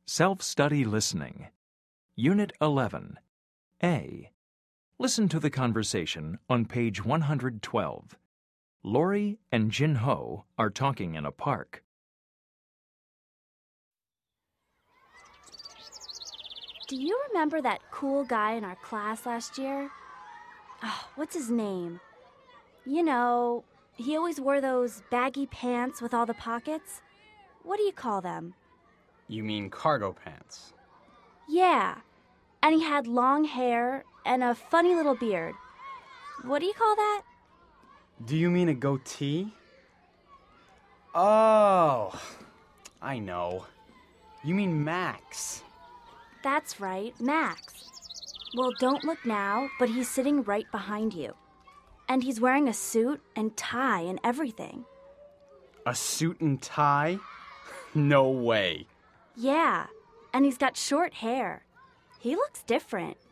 Self-Study Listening. Unit 11. A. Listen to the conversation on page 112. Lori and Jin-ho are talking in a park. Do you remember that cool guy in our class last year? Oh, what's his name? You know, he always wore those baggy pants with all the pockets. What do you call them? You mean cargo pants? Yeah, and he had long hair and a funny little beard. What do you call that? Do you mean a goatee? Oh, I know. You mean Max. That's right, Max. Well, don't look now, but he's sitting right behind you. And he's wearing a suit and tie and everything. A suit and tie? No way. Yeah, and he's got short hair. He looks different.